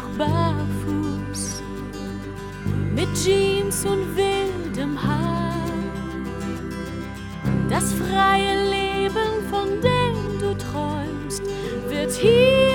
barfuß, mit Jeans und wildem Haar. Das freie Leben, von dem du träumst, wird hier